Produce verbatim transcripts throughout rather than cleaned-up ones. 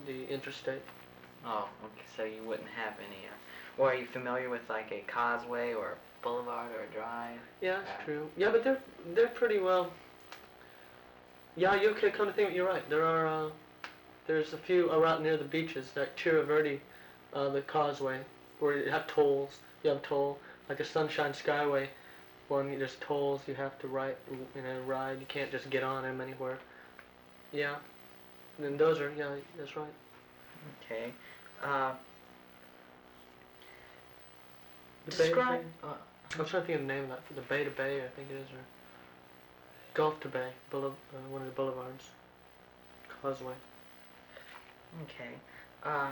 the interstate. Oh, okay, so you wouldn't have any, uh, or are you familiar with like a causeway or a boulevard or a drive? Yeah, that's Uh, true. Yeah, but they're they're pretty well. Yeah, you okay? Come to think, of it, you're right. There are uh, there's a few around near the beaches, like Tierra Verde, uh, the causeway, where you have tolls. You have toll, like the Sunshine Skyway. One, there's tolls. You have to ride, you know, ride. You can't just get on them anywhere. Yeah, and those are yeah, that's right. okay. Uh, The Bay to describe. Bay. Uh, I'm trying to think of the name of that. The Bay to Bay, I think it is, or Gulf to Bay, Boulevard, uh, one of the boulevards. Causeway. okay. Uh,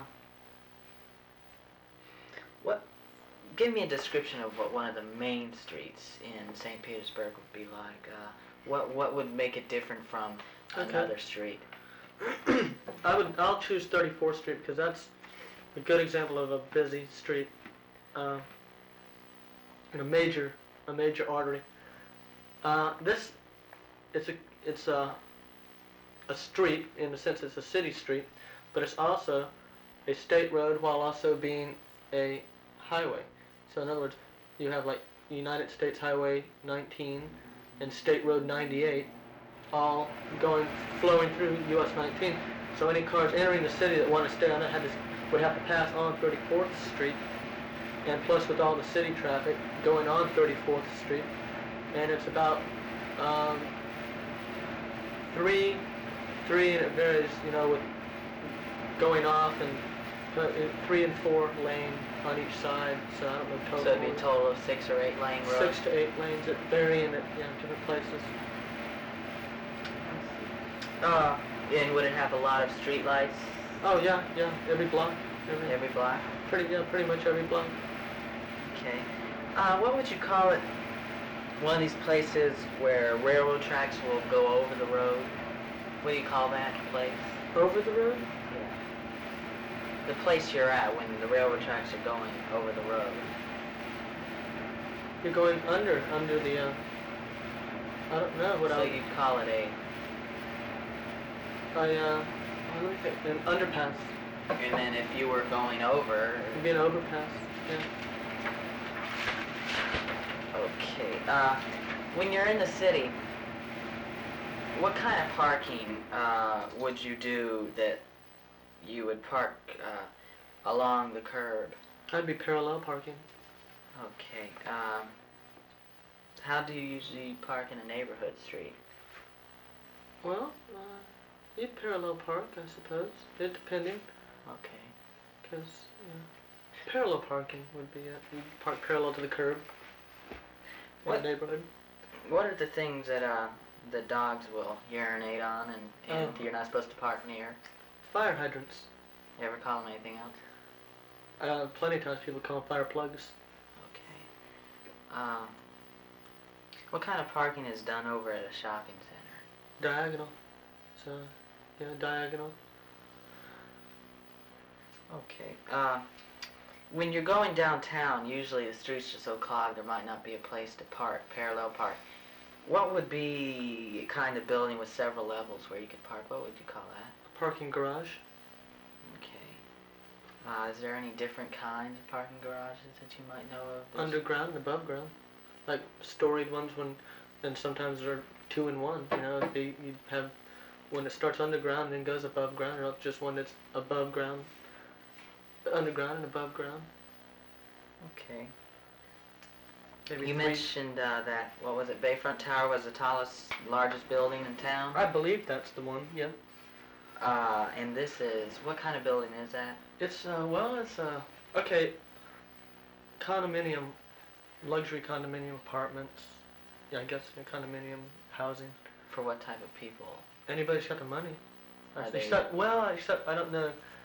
what? Give me a description of what one of the main streets in Saint Petersburg would be like. Uh, what what would make it different from Okay. another street? I would. I'll choose thirty-fourth Street because that's a good example of a busy street, uh, and a major, a major artery. Uh, this, it's a, it's a, a street in the sense it's a city street, but it's also a state road while also being a highway. So in other words, you have like United States Highway nineteen and State Road ninety-eight, all going flowing through U S nineteen. So any cars entering the city that want to stay on it had to, would have to pass on thirty-fourth Street, and plus with all the city traffic going on thirty-fourth Street, and it's about um, three, three, and it varies, you know, with going off and uh, three and four lane on each side. So I don't know total. So it'd be a total of six or eight lane road. Six to eight lanes that vary in it, yeah, different places. Uh, and would it have a lot of street lights? Oh yeah, yeah, every block, every, Every block? pretty, yeah, pretty much every block. Okay. Uh, what would you call it? One of these places where railroad tracks will go over the road. What do you call that place? Over the road? Yeah. The place you're at when the railroad tracks are going over the road. You're going under, under the, uh, I don't know what So I, you'd call it a, I, uh, what do we think? An underpass. and then if you were going over, It'd be an overpass, yeah. okay. Uh, when you're in the city, what kind of parking uh, would you do that you would park uh, along the curb? I'd be parallel parking. Okay. Um, how do you usually park in a neighborhood street? Well, uh, you'd parallel park, I suppose. It depending, Okay. because uh, parallel parking would be, uh, you'd park parallel to the curb in What- the neighborhood. What are the things that uh, the dogs will urinate on and, and Oh. you're not supposed to park near? Fire hydrants. You ever call them anything else? Uh, plenty of times people call them fire plugs. Okay. Um, what kind of parking is done over at a shopping center? Diagonal. So, yeah, diagonal. Okay. Uh, when you're going downtown, usually the streets are so clogged there might not be a place to park, parallel park. What would be a kind of building with several levels where you could park? What would you call that? A parking garage. Okay. Uh, is there any different kinds of parking garages that you might know of? There's- Underground and above ground. Like storied ones when, and sometimes they're two in one, you know, it'd be, you'd have one that starts underground and then goes above ground, or just one that's above ground, underground and above ground. Okay. Maybe You three- mentioned uh, that, what was it, Bayfront Tower was the tallest, largest building in town? I believe that's the one, yeah. Uh, and this is, what kind of building is that? It's, uh, well, it's, uh, okay, condominium, luxury condominium apartments. Yeah, I guess yeah, condominium housing. For what type of people? Anybody's got the money. Are Uh, they- Except, well, except, I don't know,